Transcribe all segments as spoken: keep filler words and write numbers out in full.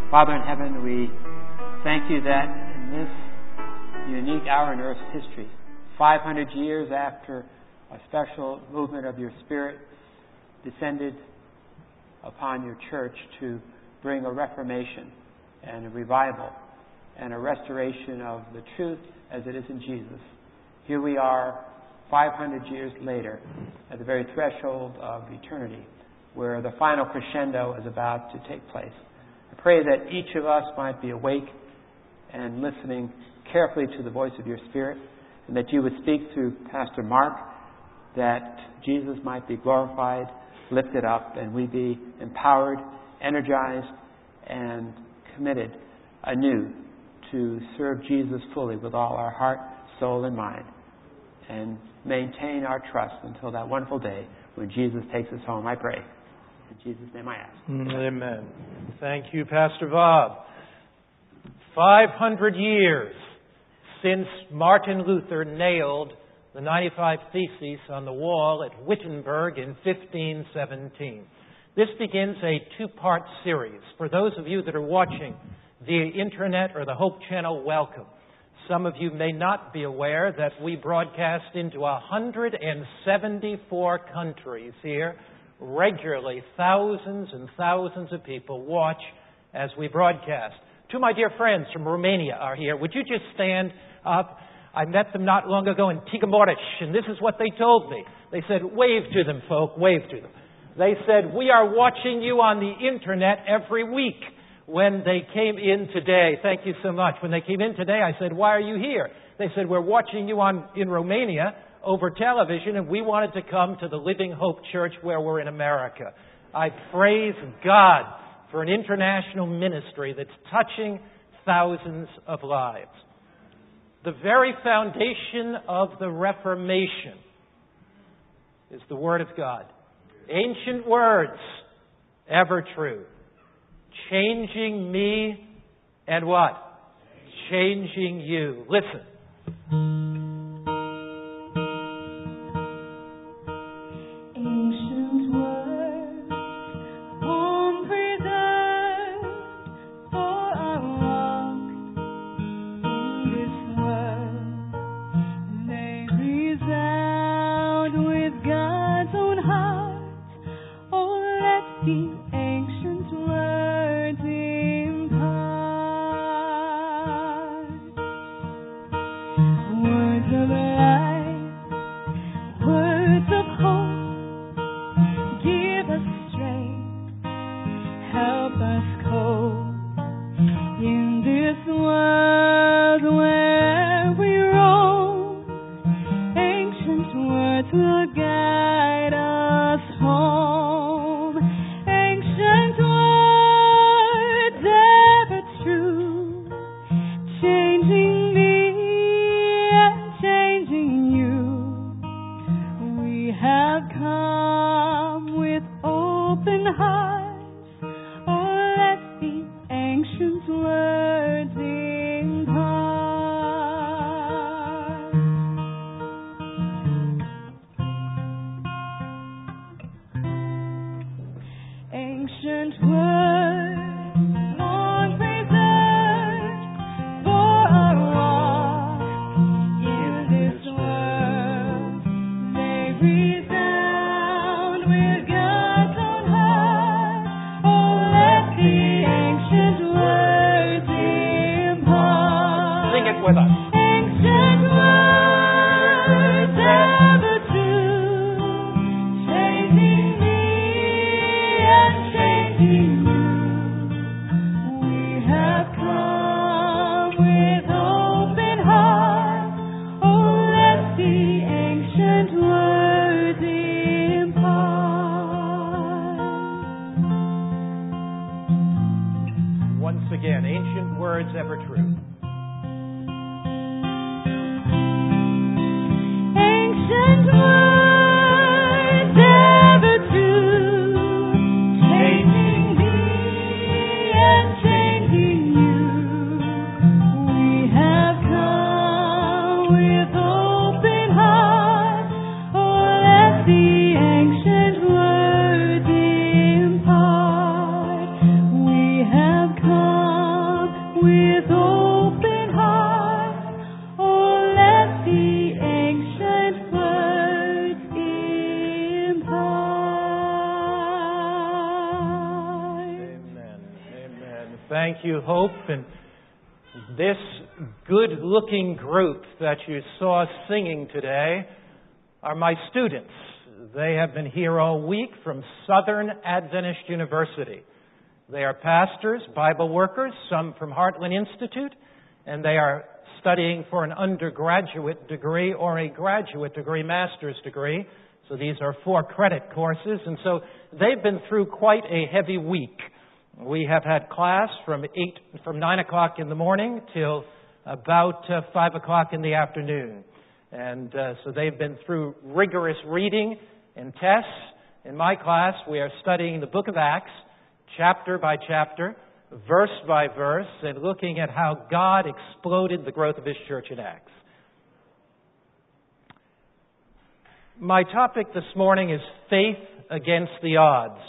Father in heaven, we thank you that in this unique hour in Earth's history, five hundred years after a special movement of your Spirit descended upon your church to bring a reformation and a revival and a restoration of the truth as it is in Jesus. Here we are five hundred years later at the very threshold of eternity where the final crescendo is about to take place. I pray that each of us might be awake and listening carefully to the voice of your Spirit, and that you would speak through Pastor Mark, that Jesus might be glorified, lifted up, and we be empowered, energized, and committed anew to serve Jesus fully with all our heart, soul, and mind, and maintain our trust until that wonderful day when Jesus takes us home, I pray. In Jesus' name I ask. Amen. Thank you, Pastor Bob. five hundred years since Martin Luther nailed the ninety-five Theses on the wall at Wittenberg in fifteen seventeen. This begins a two-part series. For those of you that are watching via internet or the Hope Channel, welcome. Some of you may not be aware that we broadcast into one hundred seventy-four countries here. Regularly, thousands and thousands of people watch as we broadcast. Two of my dear friends from Romania are here. Would you just stand up? I met them not long ago in Tigamoric, and this is what they told me. They said, wave to them, folk, wave to them. They said, we are watching you on the internet every week. When they came in today, thank you so much. When they came in today, I said, why are you here? They said, we're watching you on in Romania over television, and we wanted to come to the Living Hope Church where we're in America. I praise God for an international ministry that's touching thousands of lives. The very foundation of the Reformation is the Word of God. Ancient words, ever true. Changing me and what? Changing you. Listen. Come. Thank you, Hope. And this good-looking group that you saw singing today are my students. They have been here all week from Southern Adventist University. They are pastors, Bible workers, some from Heartland Institute, and they are studying for an undergraduate degree or a graduate degree, master's degree. So these are four credit courses, and so they've been through quite a heavy week. We have had class from eight, from nine o'clock in the morning till about uh, five o'clock in the afternoon, and uh, so they've been through rigorous reading and tests. In my class, we are studying the Book of Acts, chapter by chapter, verse by verse, and looking at how God exploded the growth of His church in Acts. My topic this morning is faith against the odds.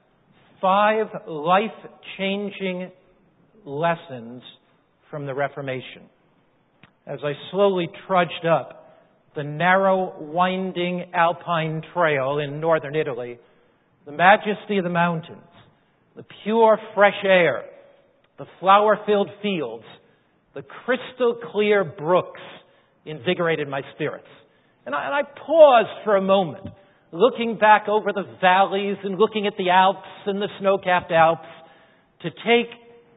Five life-changing lessons from the Reformation. As I slowly trudged up the narrow, winding Alpine trail in northern Italy, the majesty of the mountains, the pure, fresh air, the flower-filled fields, the crystal-clear brooks invigorated my spirits. And I, and I paused for a moment, looking back over the valleys and looking at the Alps and the snow-capped Alps to take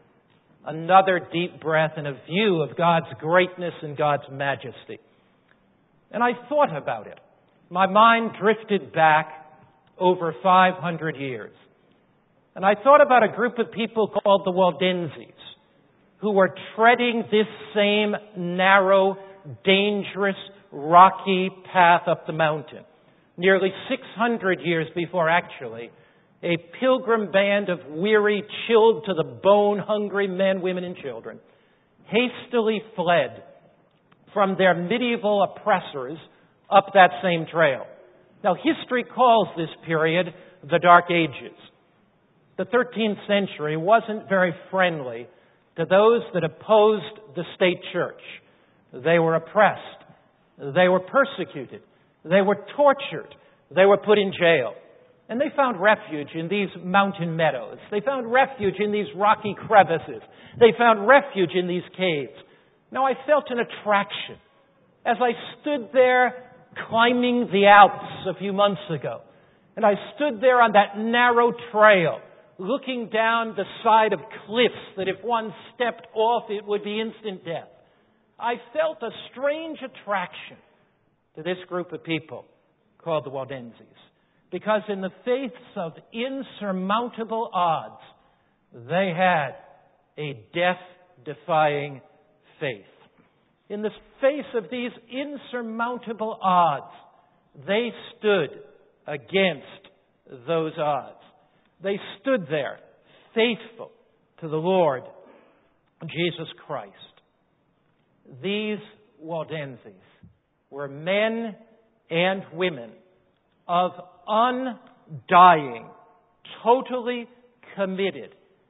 another deep breath and a view of God's greatness and God's majesty. And I thought about it. My mind drifted back over five hundred years. And I thought about a group of people called the Waldenses, who were treading this same narrow, dangerous, rocky path up the mountain. Nearly six hundred years before, actually, a pilgrim band of weary, chilled to the bone, hungry men, women, and children hastily fled from their medieval oppressors up that same trail. Now, history calls this period the Dark Ages. The thirteenth century wasn't very friendly to those that opposed the state church. They were oppressed. They were persecuted. They were tortured. They were put in jail. And they found refuge in these mountain meadows. They found refuge in these rocky crevices. They found refuge in these caves. Now, I felt an attraction as I stood there climbing the Alps a few months ago. And I stood there on that narrow trail, looking down the side of cliffs that if one stepped off, it would be instant death. I felt a strange attraction to this group of people called the Waldenses, because in the face of insurmountable odds, they had a death-defying faith. In the face of these insurmountable odds, they stood against those odds. They stood there, faithful to the Lord Jesus Christ. These Waldenses were men and women of undying, totally committed,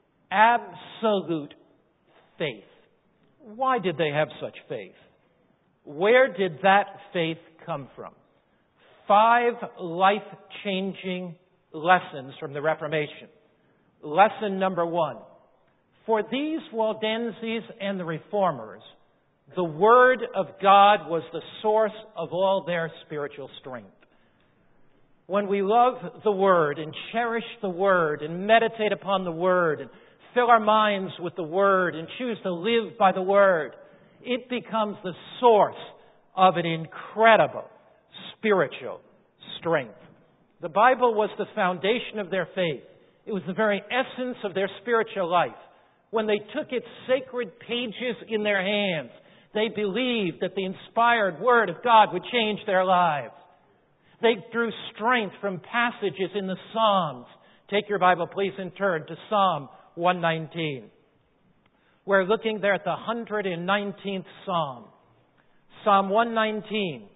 absolute faith. Why did they have such faith? Where did that faith come from? Five life-changing lessons from the Reformation. Lesson number one. For these Waldenses and the Reformers, the Word of God was the source of all their spiritual strength. When we love the Word and cherish the Word and meditate upon the Word and fill our minds with the Word and choose to live by the Word, it becomes the source of an incredible spiritual strength. The Bible was the foundation of their faith. It was the very essence of their spiritual life. When they took its sacred pages in their hands, they believed that the inspired Word of God would change their lives. They drew strength from passages in the Psalms. Take your Bible, please, and turn to Psalm one nineteen. We're looking there at the one hundred nineteenth Psalm. Psalm one nineteen.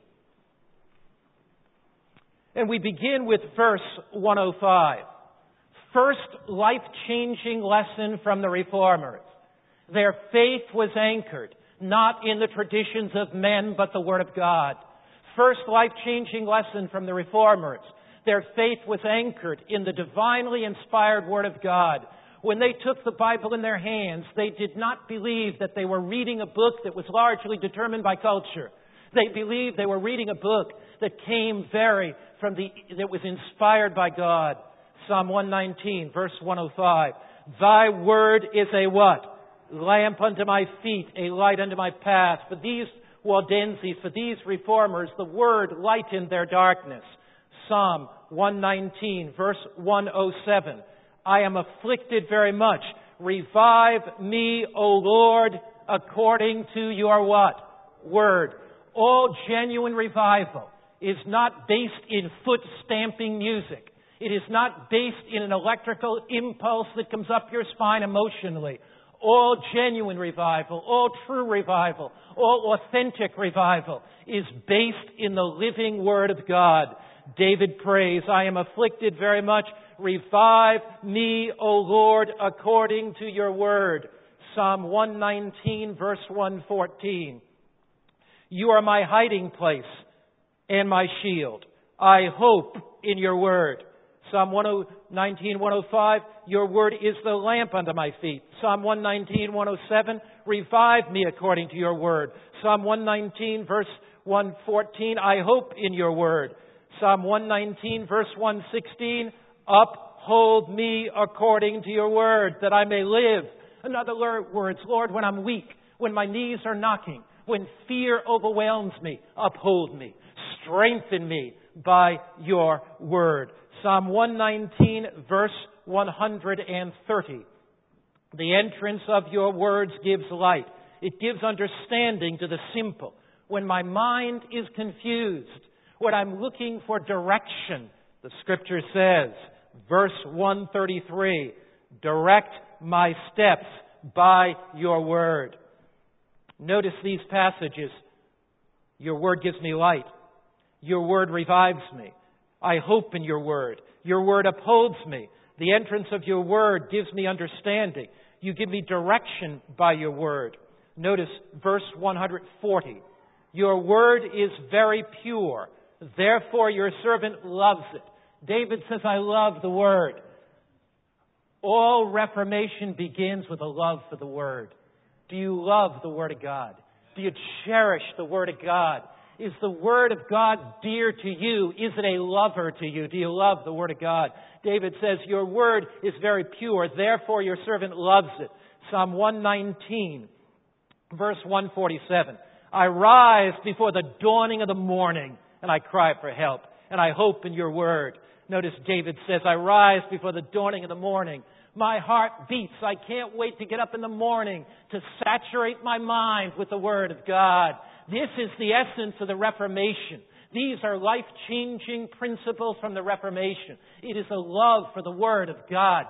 And we begin with verse one oh five. First life-changing lesson from the Reformers. Their faith was anchored not in the traditions of men, but the Word of God. First life-changing lesson from the Reformers. Their faith was anchored in the divinely inspired Word of God. When they took the Bible in their hands, they did not believe that they were reading a book that was largely determined by culture. They believed they were reading a book that came very from the, that was inspired by God. Psalm one nineteen, verse one oh five. Thy word is a what? Lamp unto my feet, a light unto my path. For these Waldenses, for these reformers, the word lightened their darkness. Psalm one nineteen, verse one oh seven. I am afflicted very much. Revive me, O Lord, according to your what? Word. All genuine revival is not based in foot-stamping music. It is not based in an electrical impulse that comes up your spine emotionally. All genuine revival, all true revival, all authentic revival is based in the living Word of God. David prays, I am afflicted very much. Revive me, O Lord, according to your word. Psalm one nineteen, verse one fourteen. You are my hiding place and my shield. I hope in your word. Psalm one nineteen, one oh five, your word is the lamp unto my feet. Psalm one nineteen, one oh seven, revive me according to your word. Psalm one nineteen, verse one fourteen, I hope in your word. Psalm one nineteen, verse one sixteen, uphold me according to your word, that I may live. In other words, Lord, when I'm weak, when my knees are knocking, when fear overwhelms me, uphold me. Strengthen me by your word. Psalm one nineteen, verse one hundred thirty. The entrance of your words gives light. It gives understanding to the simple. When my mind is confused, when I'm looking for direction, the Scripture says, verse one thirty-three, direct my steps by your word. Notice these passages. Your word gives me light. Your word revives me. I hope in your word. Your word upholds me. The entrance of your word gives me understanding. You give me direction by your word. Notice verse one forty. Your word is very pure. Therefore your servant loves it. David says, I love the word. All reformation begins with a love for the word. Do you love the word of God? Do you cherish the word of God? Is the word of God dear to you? Is it a lover to you? Do you love the word of God? David says, your word is very pure. Therefore your servant loves it. Psalm one nineteen, verse one forty-seven. I rise before the dawning of the morning and I cry for help and I hope in your word. Notice David says, I rise before the dawning of the morning. My heart beats. I can't wait to get up in the morning to saturate my mind with the word of God. This is the essence of the Reformation. These are life-changing principles from the Reformation. It is a love for the Word of God.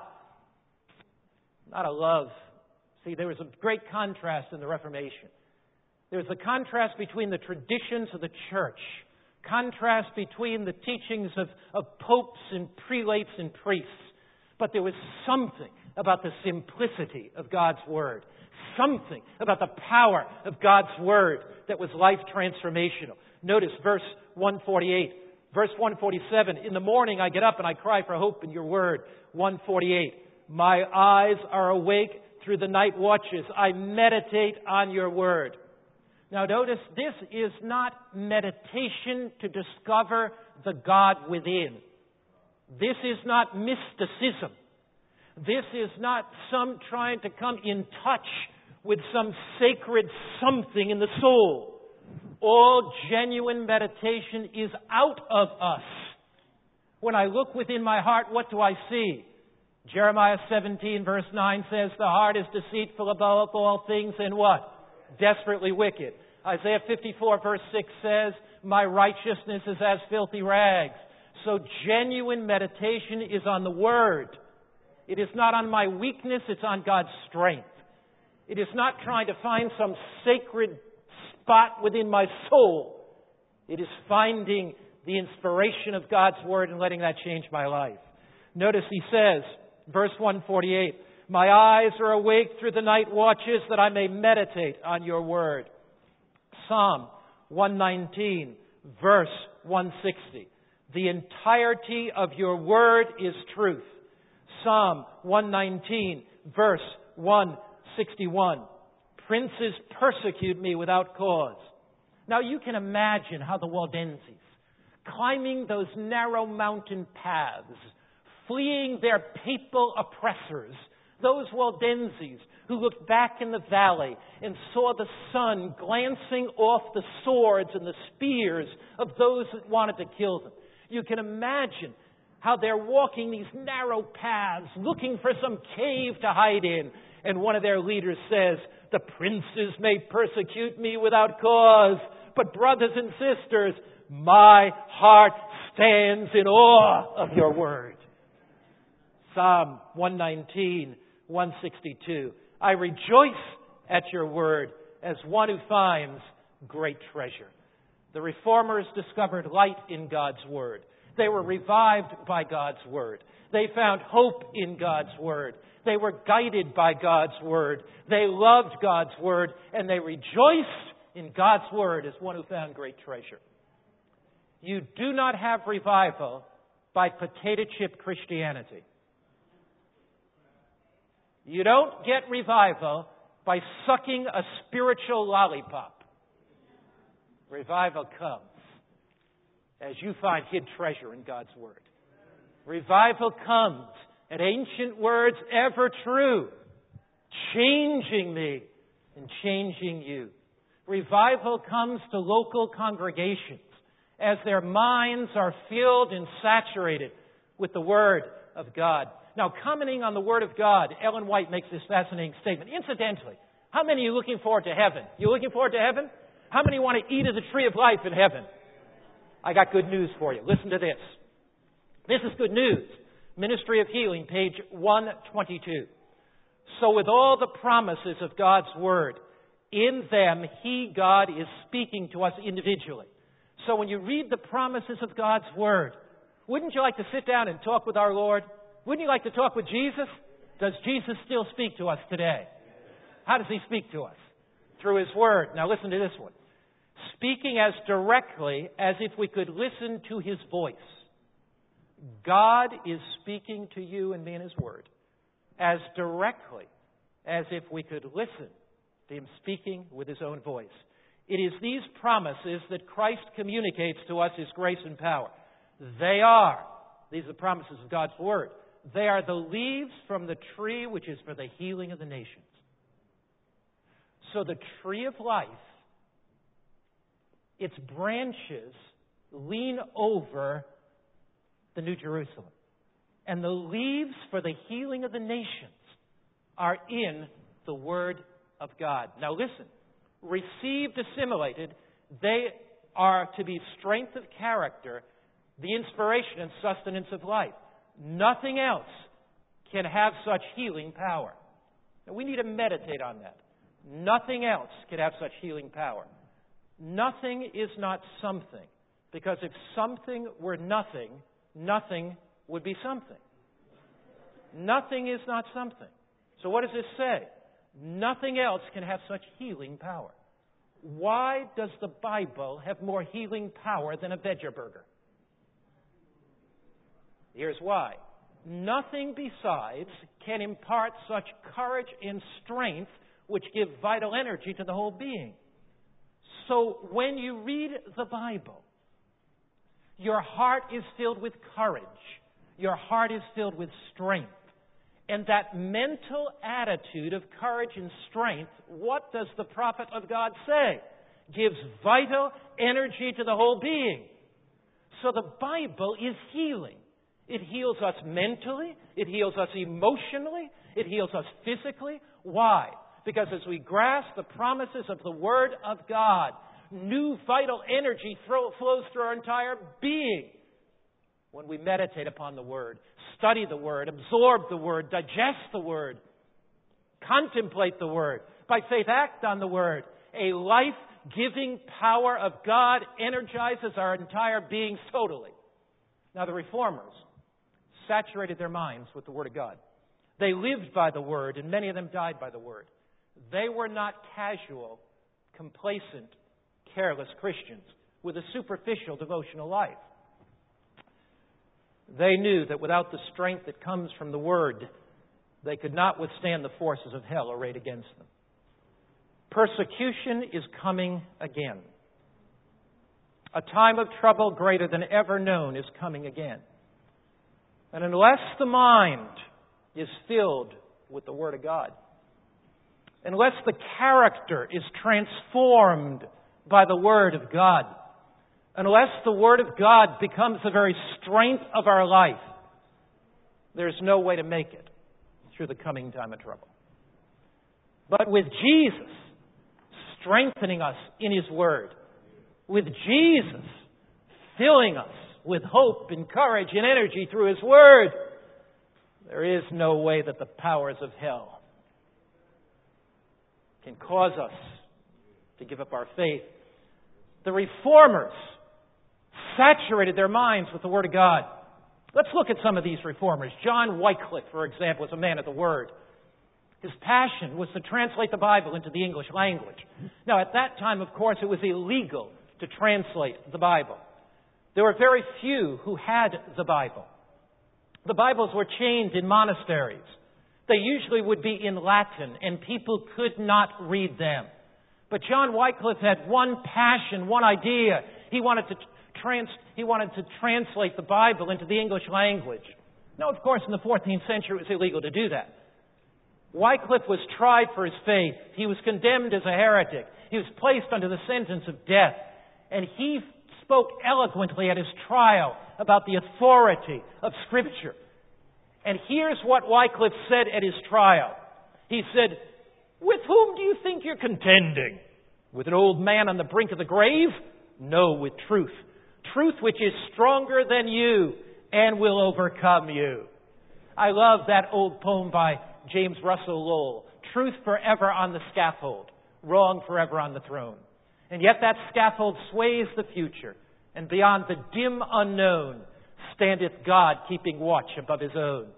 Not a love. See, there was a great contrast in the Reformation. There was a contrast between the traditions of the church, contrast between the teachings of, of popes and prelates and priests. But there was something about the simplicity of God's Word. Something about the power of God's Word that was life transformational. Notice verse one forty-eight. Verse one forty-seven. In the morning I get up and I cry for hope in your Word. one forty-eight. My eyes are awake through the night watches. I meditate on your Word. Now notice, this is not meditation to discover the God within. This is not mysticism. This is not some trying to come in touch with some sacred something in the soul. All genuine meditation is out of us. When I look within my heart, what do I see? Jeremiah seventeen verse nine says, the heart is deceitful above all things and what? Desperately wicked. Isaiah fifty-four verse six says, my righteousness is as filthy rags. So genuine meditation is on the Word. It is not on my weakness, it's on God's strength. It is not trying to find some sacred spot within my soul. It is finding the inspiration of God's Word and letting that change my life. Notice he says, verse one forty-eight, my eyes are awake through the night watches that I may meditate on your Word. Psalm one nineteen, verse one sixty. The entirety of your word is truth. Psalm one nineteen, verse one sixty-one. Princes persecute me without cause. Now you can imagine how the Waldenses, climbing those narrow mountain paths, fleeing their papal oppressors, those Waldenses who looked back in the valley and saw the sun glancing off the swords and the spears of those that wanted to kill them. You can imagine how they're walking these narrow paths, looking for some cave to hide in. And one of their leaders says, "The princes may persecute me without cause, but brothers and sisters, my heart stands in awe of your word." Psalm one nineteen, one sixty-two. I rejoice at your word as one who finds great treasure. The Reformers discovered light in God's word. They were revived by God's word. They found hope in God's word. They were guided by God's word. They loved God's word, and they rejoiced in God's word as one who found great treasure. You do not have revival by potato chip Christianity. You don't get revival by sucking a spiritual lollipop. Revival comes as you find hid treasure in God's word. Revival comes at ancient words ever true, changing me and changing you. Revival comes to local congregations as their minds are filled and saturated with the Word of God. Now, commenting on the Word of God, Ellen White makes this fascinating statement. Incidentally, how many are you looking forward to heaven? You looking forward to heaven? How many want to eat of the tree of life in heaven? I got good news for you. Listen to this. This is good news. Ministry of Healing, page one twenty-two. So with all the promises of God's Word, in them He, God, is speaking to us individually. So when you read the promises of God's Word, wouldn't you like to sit down and talk with our Lord? Wouldn't you like to talk with Jesus? Does Jesus still speak to us today? How does He speak to us? Through His Word. Now listen to this one. Speaking as directly as if we could listen to His voice. God is speaking to you and me in His Word as directly as if we could listen to Him speaking with His own voice. It is these promises that Christ communicates to us His grace and power. They are, these are the promises of God's Word. They are the leaves from the tree which is for the healing of the nations. So the tree of life, its branches lean over the New Jerusalem. And the leaves for the healing of the nations are in the Word of God. Now listen, received, assimilated, they are to be strength of character, the inspiration and sustenance of life. Nothing else can have such healing power. Now we need to meditate on that. Nothing else can have such healing power. Nothing is not something, because if something were nothing, nothing would be something. Nothing is not something. So what does this say? Nothing else can have such healing power. Why does the Bible have more healing power than a veggie burger? Here's why. Nothing besides can impart such courage and strength which give vital energy to the whole being. So when you read the Bible, your heart is filled with courage. Your heart is filled with strength. And that mental attitude of courage and strength, what does the prophet of God say? Gives vital energy to the whole being. So the Bible is healing. It heals us mentally. It heals us emotionally. It heals us physically. Why? Because as we grasp the promises of the Word of God, new vital energy throw, flows through our entire being. When we meditate upon the Word, study the Word, absorb the Word, digest the Word, contemplate the Word, by faith act on the Word, a life-giving power of God energizes our entire beings totally. Now the Reformers saturated their minds with the Word of God. They lived by the Word, and many of them died by the Word. They were not casual, complacent, careless Christians with a superficial devotional life. They knew that without the strength that comes from the Word, they could not withstand the forces of hell arrayed against them. Persecution is coming again. A time of trouble greater than ever known is coming again. And unless the mind is filled with the Word of God, unless the character is transformed by the Word of God, unless the Word of God becomes the very strength of our life, there's no way to make it through the coming time of trouble. But with Jesus strengthening us in His Word, with Jesus filling us with hope and courage and energy through His Word, there is no way that the powers of hell can cause us to give up our faith. The Reformers saturated their minds with the Word of God. Let's look at some of these Reformers. John Wycliffe, for example, was a man of the Word. His passion was to translate the Bible into the English language. Now, at that time, of course, it was illegal to translate the Bible. There were very few who had the Bible. The Bibles were chained in monasteries. They usually would be in Latin, and people could not read them. But John Wycliffe had one passion, one idea. He wanted to trans- he wanted to translate the Bible into the English language. Now, of course, in the fourteenth century, it was illegal to do that. Wycliffe was tried for his faith. He was condemned as a heretic. He was placed under the sentence of death. And he spoke eloquently at his trial about the authority of Scripture. And here's what Wycliffe said at his trial. He said, "With whom do you think you're contending? With an old man on the brink of the grave? No, with truth. Truth which is stronger than you and will overcome you." I love that old poem by James Russell Lowell. Truth forever on the scaffold, wrong forever on the throne. And yet that scaffold sways the future, and beyond the dim unknown standeth God keeping watch above His own.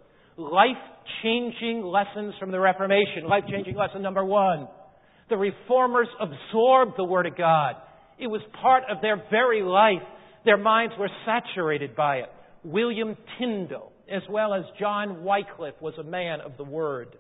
Life-changing lessons from the Reformation. Life-changing lesson number one. The Reformers absorbed the Word of God. It was part of their very life. Their minds were saturated by it. William Tyndale, as well as John Wycliffe, was a man of the Word.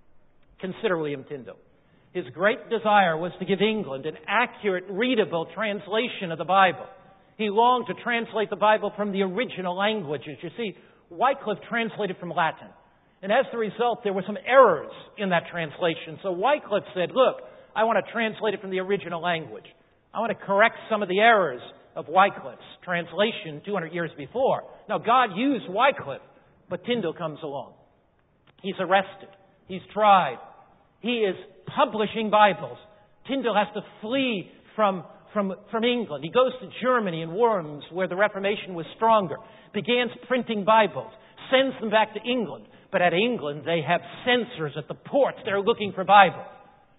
Consider William Tyndale. His great desire was to give England an accurate, readable translation of the Bible. He longed to translate the Bible from the original languages. You see, Wycliffe translated from Latin. And as a result, there were some errors in that translation. So Wycliffe said, look, I want to translate it from the original language. I want to correct some of the errors of Wycliffe's translation two hundred years before. Now, God used Wycliffe, but Tyndale comes along. He's arrested. He's tried. He is publishing Bibles. Tyndale has to flee from, from, from England. He goes to Germany and Worms, where the Reformation was stronger, begins printing Bibles, sends them back to England. But at England, they have censors at the ports. They're looking for Bibles.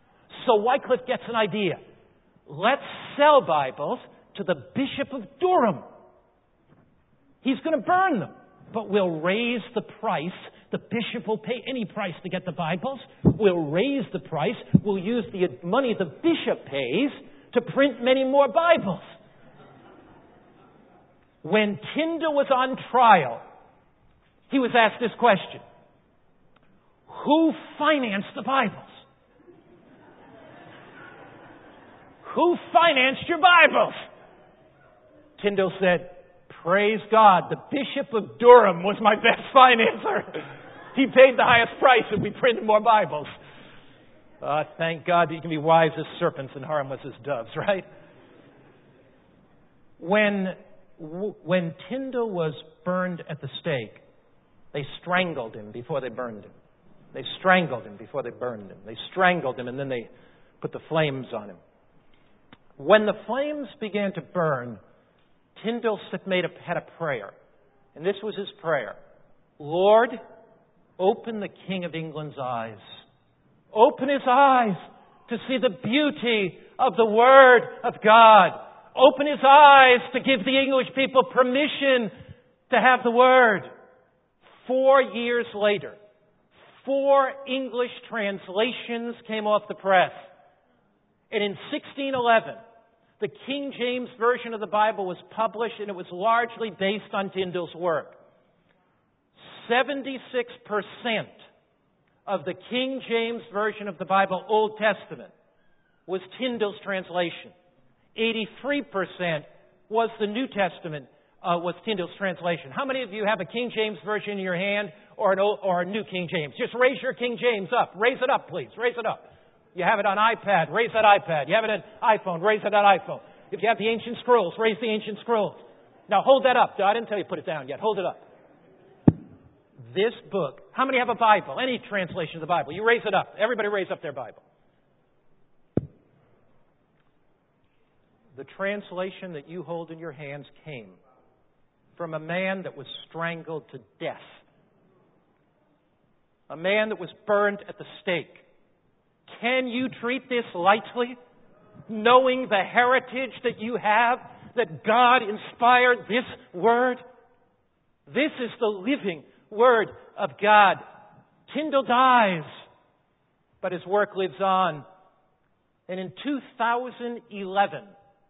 So Wycliffe gets an idea. Let's sell Bibles to the Bishop of Durham. He's going to burn them, but we'll raise the price. The bishop will pay any price to get the Bibles. We'll raise the price. We'll use the money the bishop pays to print many more Bibles. When Tyndale was on trial, he was asked this question: who financed the Bibles? Who financed your Bibles? Tyndale said, praise God, the Bishop of Durham was my best financer. He paid the highest price and we printed more Bibles. Uh, thank God that you can be wise as serpents and harmless as doves, right? When, when Tyndale was burned at the stake, they strangled him before they burned him. They strangled him before they burned him. They strangled him and then they put the flames on him. When the flames began to burn, Tyndale made a, had a prayer. And this was his prayer. Lord, open the King of England's eyes. Open his eyes to see the beauty of the Word of God. Open his eyes to give the English people permission to have the Word. Four years later, four English translations came off the press. And in sixteen eleven, the King James Version of the Bible was published, and it was largely based on Tyndale's work. seventy-six percent of the King James Version of the Bible, Old Testament, was Tyndale's translation. eighty-three percent was the New Testament, uh, was Tyndale's translation. How many of you have a King James Version in your hand or an old, or a New King James? Just raise your King James up. Raise it up, please. Raise it up. You have it on iPad, raise that iPad. You have it on iPhone, raise it on iPhone. If you have the Ancient Scrolls, raise the Ancient Scrolls. Now hold that up. I didn't tell you to put it down yet. Hold it up. This book, how many have a Bible? Any translation of the Bible? You raise it up. Everybody raise up their Bible. The translation that you hold in your hands came from a man that was strangled to death. A man that was burned at the stake. Can you treat this lightly, knowing the heritage that you have, that God inspired this Word? This is the living Word of God. Tyndale dies, but his work lives on. And in two thousand eleven,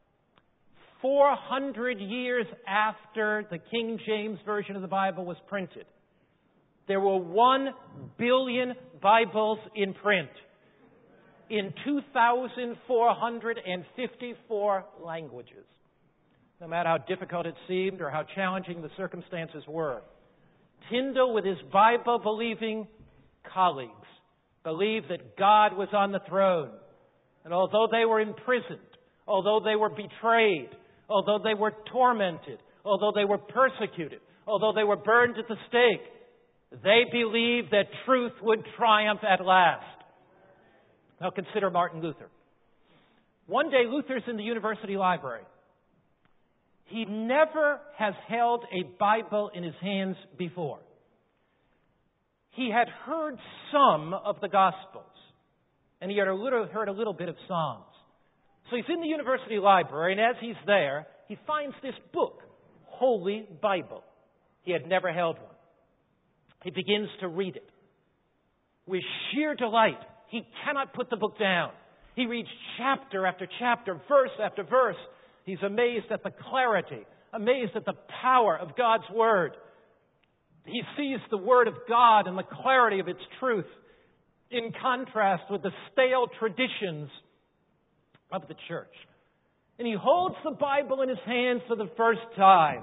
four hundred years after the King James Version of the Bible was printed, there were one billion Bibles in print in two thousand four hundred fifty-four languages. No matter how difficult it seemed or how challenging the circumstances were, Tyndale, with his Bible-believing colleagues, believed that God was on the throne. And although they were imprisoned, although they were betrayed, although they were tormented, although they were persecuted, although they were burned at the stake, they believed that truth would triumph at last. Now consider Martin Luther. One day Luther's in the university library. He never has held a Bible in his hands before. He had heard some of the Gospels, and he had a little, heard a little bit of Psalms. So he's in the university library, and as he's there, he finds this book, Holy Bible. He had never held one. He begins to read it. With sheer delight, he cannot put the book down. He reads chapter after chapter, verse after verse. He's amazed at the clarity, amazed at the power of God's Word. He sees the Word of God and the clarity of its truth in contrast with the stale traditions of the church. And he holds the Bible in his hands for the first time.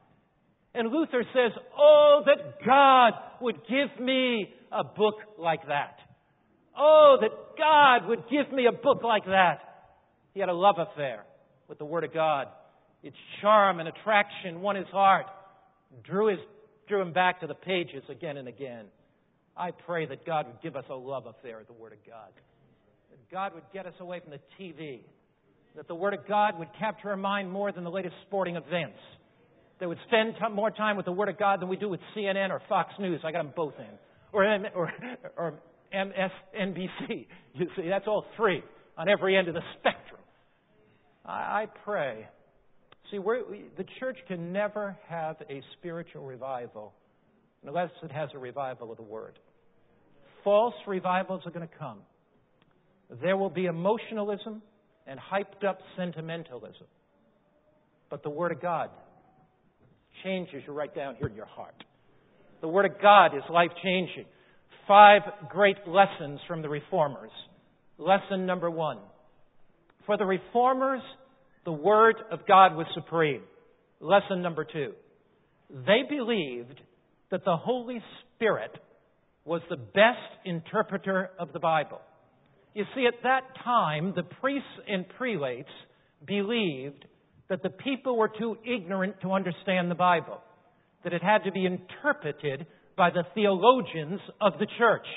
And Luther says, "Oh, that God would give me a book like that. Oh, that God would give me a book like that." He had a love affair with the Word of God. Its charm and attraction won his heart, drew, his, drew him back to the pages again and again. I pray that God would give us a love affair with the Word of God. That God would get us away from the T V. That the Word of God would capture our mind more than the latest sporting events. That would spend t- more time with the Word of God than we do with C N N or Fox News. I got them both in. Or, M- or, or M S N B C. You see, that's all three on every end of the spectrum. I, I pray. See, we're, we, the church can never have a spiritual revival unless it has a revival of the Word. False revivals are going to come. There will be emotionalism and hyped-up sentimentalism. But the Word of God changes you right down here in your heart. The Word of God is life-changing. Five great lessons from the Reformers. Lesson number one. For the Reformers, the Word of God was supreme. Lesson number two. They believed that the Holy Spirit was the best interpreter of the Bible. You see, at that time, the priests and prelates believed that the people were too ignorant to understand the Bible, that it had to be interpreted by the theologians of the church.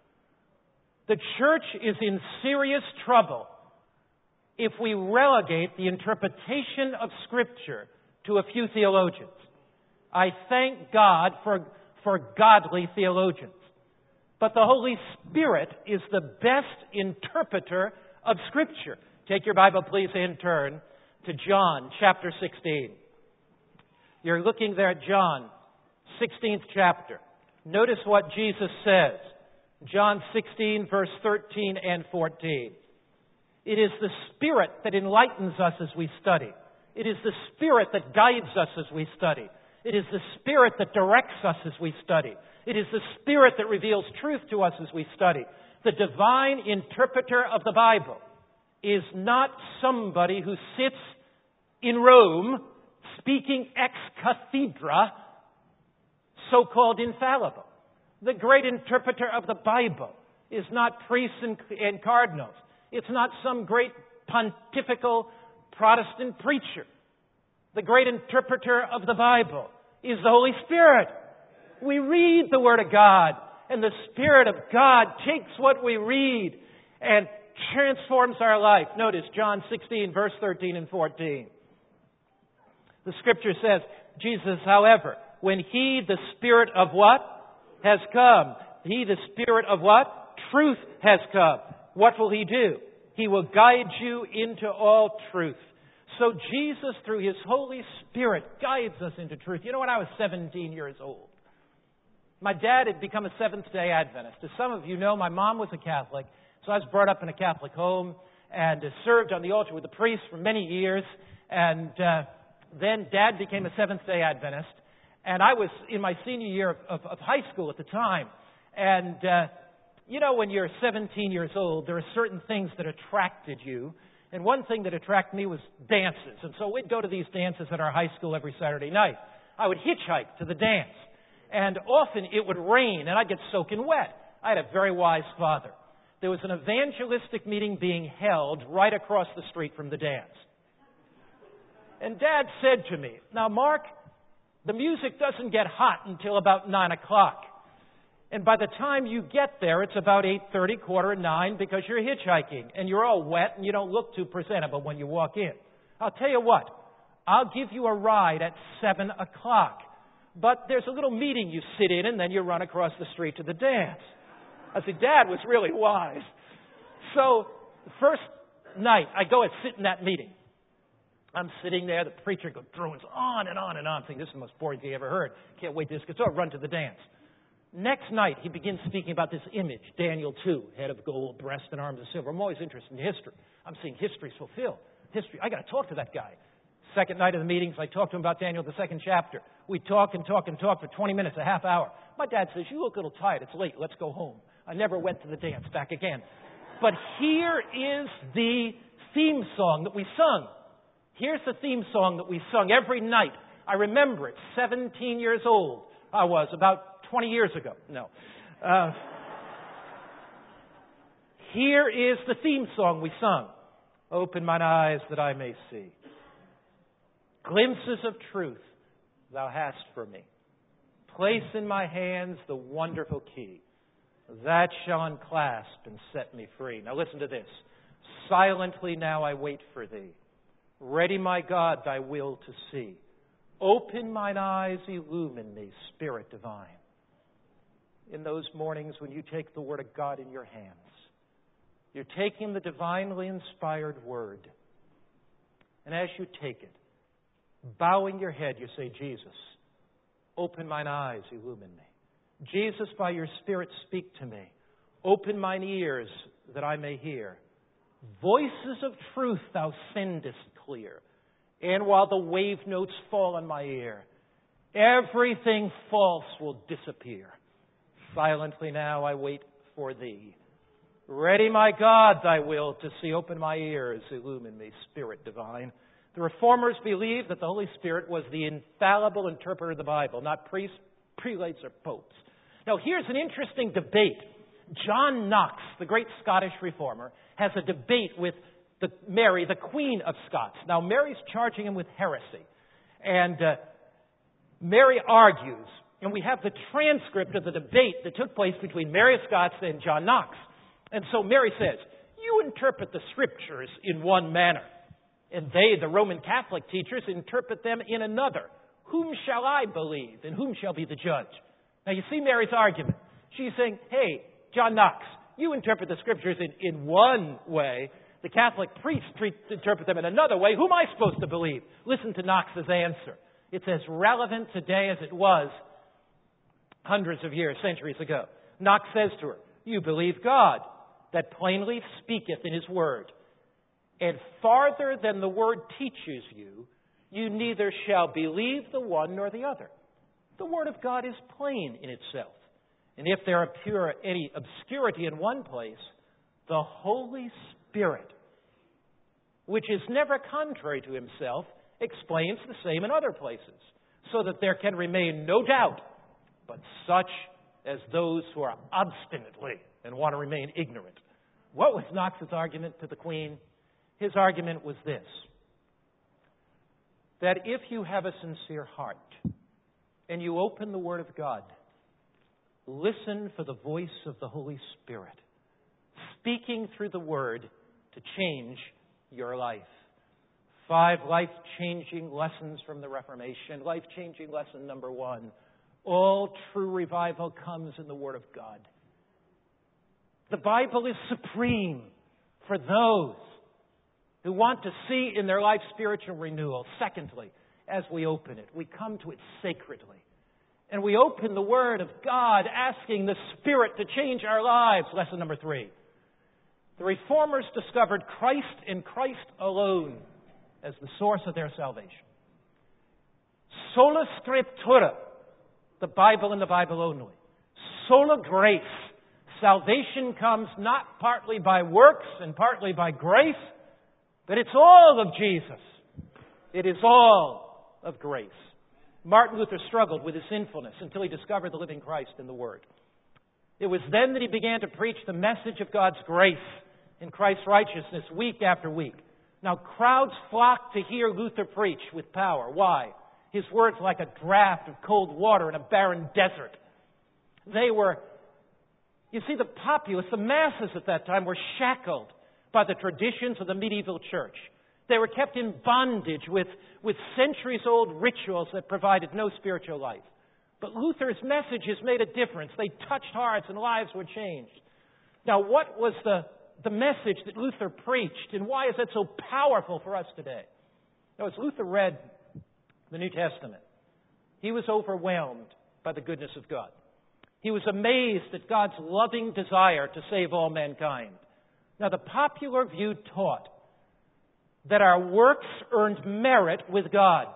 The church is in serious trouble if we relegate the interpretation of Scripture to a few theologians. I thank God for, for godly theologians. But the Holy Spirit is the best interpreter of Scripture. Take your Bible, please, and turn to John chapter sixteen. You're looking there at John, sixteenth chapter. Notice what Jesus says. John sixteen, verse thirteen and fourteen. It is the Spirit that enlightens us as we study. It is the Spirit that guides us as we study. It is the Spirit that directs us as we study. It is the Spirit that reveals truth to us as we study. The divine interpreter of the Bible is not somebody who sits in Rome speaking ex cathedra, so-called infallible. The great interpreter of the Bible is not priests and, and cardinals. It's not some great pontifical Protestant preacher. The great interpreter of the Bible is the Holy Spirit. We read the Word of God, and the Spirit of God takes what we read and transforms our life. Notice John sixteen, verse thirteen and fourteen. The Scripture says, Jesus, however, when He, the Spirit of what? Has come. He, the Spirit of what? Truth has come. What will He do? He will guide you into all truth. So Jesus, through His Holy Spirit, guides us into truth. You know, when I was seventeen years old, my dad had become a Seventh-day Adventist. As some of you know, my mom was a Catholic, so I was brought up in a Catholic home and served on the altar with the priest for many years. And uh, then Dad became a Seventh-day Adventist, and I was in my senior year of, of, of high school at the time. And uh, you know, when you're seventeen years old, there are certain things that attracted you. And one thing that attracted me was dances. And so we'd go to these dances at our high school every Saturday night. I would hitchhike to the dance. And often it would rain, and I'd get soaking wet. I had a very wise father. There was an evangelistic meeting being held right across the street from the dance. And Dad said to me, now, Mark, the music doesn't get hot until about nine o'clock. And by the time you get there, it's about eight thirty, quarter to nine, because you're hitchhiking, and you're all wet, and you don't look too presentable when you walk in. I'll tell you what, I'll give you a ride at seven o'clock. But there's a little meeting you sit in, and then you run across the street to the dance. I said, Dad was really wise. So the first night, I go and sit in that meeting. I'm sitting there, the preacher goes drones on and on and on, saying, this is the most boring thing you ever heard. Can't wait till this gets over, run to the dance. Next night, he begins speaking about this image, Daniel two, head of gold, breast and arms of silver. I'm always interested in history. I'm seeing history's fulfilled. History, I got to talk to that guy. Second night of the meetings, I talked to him about Daniel, the second chapter. We talk and talk and talk for twenty minutes, a half hour. My dad says, you look a little tired. It's late. Let's go home. I never went to the dance back again. But here is the theme song that we sung. Here's the theme song that we sung every night. I remember it. seventeen years old I was, about twenty years ago. No. Uh, here is the theme song we sung. Open mine eyes that I may see. Glimpses of truth thou hast for me. Place in my hands the wonderful key that shall unclasp and set me free. Now listen to this. Silently now I wait for thee. Ready, my God, thy will to see. Open mine eyes, illumine me, Spirit divine. In those mornings when you take the Word of God in your hands, you're taking the divinely inspired Word. And as you take it, bowing your head, you say, Jesus, open mine eyes, illumine me. Jesus, by your Spirit, speak to me. Open mine ears that I may hear. Voices of truth thou sendest clear. And while the wave notes fall on my ear, everything false will disappear. Silently now I wait for thee. Ready, my God, thy will to see. Open my ears, illumine me, Spirit divine. The Reformers believed that the Holy Spirit was the infallible interpreter of the Bible, not priests, prelates, or popes. Now, here's an interesting debate. John Knox, the great Scottish reformer, has a debate with the, Mary, the Queen of Scots. Now, Mary's charging him with heresy. And uh, Mary argues, and we have the transcript of the debate that took place between Mary of Scots and John Knox. And so Mary says, you interpret the Scriptures in one manner, and they, the Roman Catholic teachers, interpret them in another. Whom shall I believe, and whom shall be the judge? Now, you see Mary's argument. She's saying, hey, John Knox, you interpret the Scriptures in, in one way. The Catholic priests treat, interpret them in another way. Who am I supposed to believe? Listen to Knox's answer. It's as relevant today as it was hundreds of years, centuries ago. Knox says to her, you believe God, that plainly speaketh in His Word. And farther than the Word teaches you, you neither shall believe the one nor the other. The Word of God is plain in itself. And if there appear any obscurity in one place, the Holy Spirit, which is never contrary to himself, explains the same in other places, so that there can remain no doubt, but such as those who are obstinately and want to remain ignorant. What was Knox's argument to the Queen? His argument was this: that if you have a sincere heart and you open the Word of God, listen for the voice of the Holy Spirit speaking through the Word to change your life. Five life-changing lessons from the Reformation. Life-changing lesson number one: all true revival comes in the Word of God. The Bible is supreme for those who want to see in their life spiritual renewal. Secondly, as we open it, we come to it sacredly. And we open the Word of God, asking the Spirit to change our lives. Lesson number three. The Reformers discovered Christ and Christ alone as the source of their salvation. Sola Scriptura, the Bible and the Bible only. Sola grace. Salvation comes not partly by works and partly by grace, but it's all of Jesus. It is all of grace. Martin Luther struggled with his sinfulness until he discovered the living Christ in the Word. It was then that he began to preach the message of God's grace in Christ's righteousness week after week. Now, crowds flocked to hear Luther preach with power. Why? His words like a draught of cold water in a barren desert. They were, you see, the populace, the masses at that time were shackled by the traditions of the medieval church. They were kept in bondage with, with centuries-old rituals that provided no spiritual life. But Luther's messages made a difference. They touched hearts and lives were changed. Now, what was the, the message that Luther preached, and why is that so powerful for us today? Now, as Luther read the New Testament, he was overwhelmed by the goodness of God. He was amazed at God's loving desire to save all mankind. Now, the popular view taught that our works earned merit with God,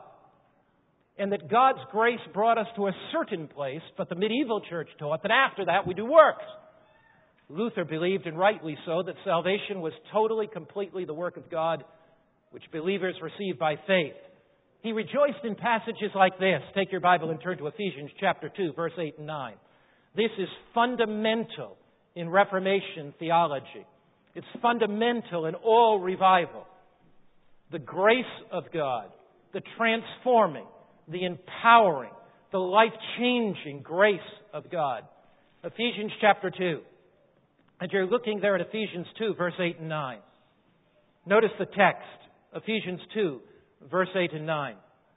and that God's grace brought us to a certain place, but the medieval church taught that after that we do works. Luther believed, and rightly so, that salvation was totally, completely the work of God, which believers receive by faith. He rejoiced in passages like this. Take your Bible and turn to Ephesians chapter two, verse eight and nine. This is fundamental in Reformation theology. It's fundamental in all revival. The grace of God, the transforming, the empowering, the life-changing grace of God. Ephesians chapter two. And you're looking there at Ephesians two, verse eight and nine. Notice the text. Ephesians two, verse eight and nine.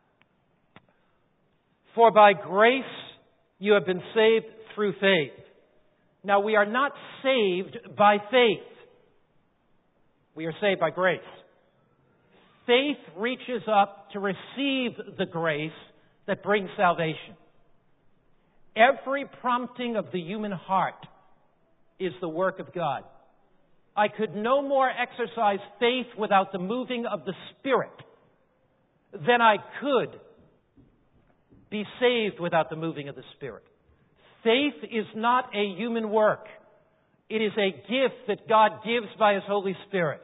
For by grace you have been saved through faith. Now, we are not saved by faith. We are saved by grace. Faith reaches up to receive the grace that brings salvation. Every prompting of the human heart is the work of God. I could no more exercise faith without the moving of the Spirit than I could be saved without the moving of the Spirit. Faith is not a human work. It is a gift that God gives by His Holy Spirit.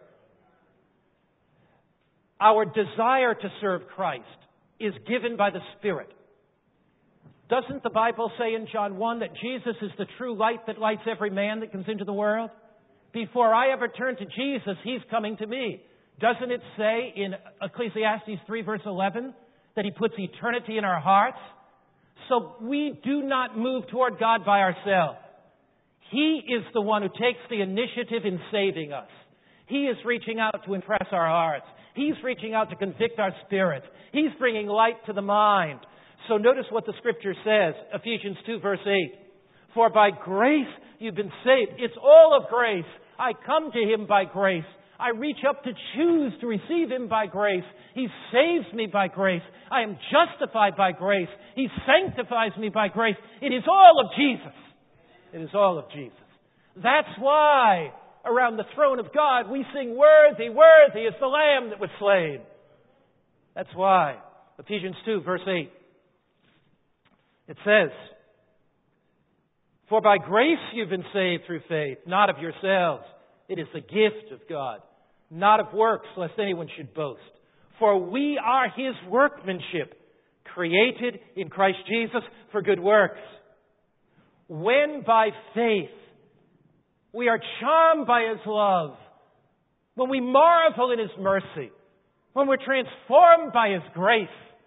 Our desire to serve Christ is given by the Spirit. Doesn't the Bible say in John one that Jesus is the true light that lights every man that comes into the world? Before I ever turn to Jesus, He's coming to me. Doesn't it say in Ecclesiastes three, verse eleven, that He puts eternity in our hearts? So we do not move toward God by ourselves. He is the one who takes the initiative in saving us. He is reaching out to impress our hearts. He's reaching out to convict our spirits. He's bringing light to the mind. So notice what the Scripture says, Ephesians two, verse eight. For by grace you've been saved. It's all of grace. I come to Him by grace. I reach up to choose to receive Him by grace. He saves me by grace. I am justified by grace. He sanctifies me by grace. It is all of Jesus. It is all of Jesus. That's why around the throne of God we sing, worthy, worthy is the Lamb that was slain. That's why. Ephesians two, verse eight. It says, "For by grace you've been saved through faith, not of yourselves. It is the gift of God, not of works, lest anyone should boast. For we are His workmanship, created in Christ Jesus for good works." When by faith we are charmed by His love, when we marvel in His mercy, when we're transformed by His grace,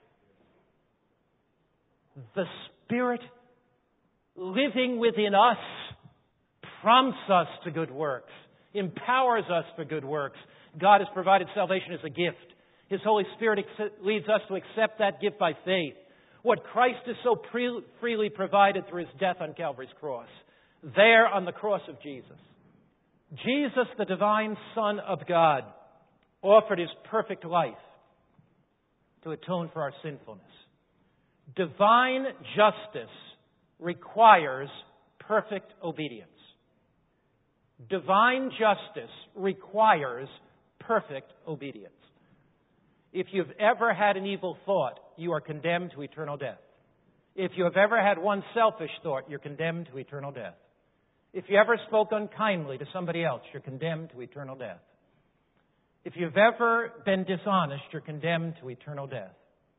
the Spirit living within us prompts us to good works, empowers us for good works. God has provided salvation as a gift. His Holy Spirit ex- leads us to accept that gift by faith. What Christ has so pre- freely provided through His death on Calvary's cross, there on the cross of Jesus. Jesus, the divine Son of God, offered His perfect life to atone for our sinfulness. Divine justice requires perfect obedience. Divine justice requires perfect obedience. If you've ever had an evil thought, you are condemned to eternal death. If you have ever had one selfish thought, you're condemned to eternal death. If you ever spoke unkindly to somebody else, you're condemned to eternal death. If you've ever been dishonest, you're condemned to eternal death.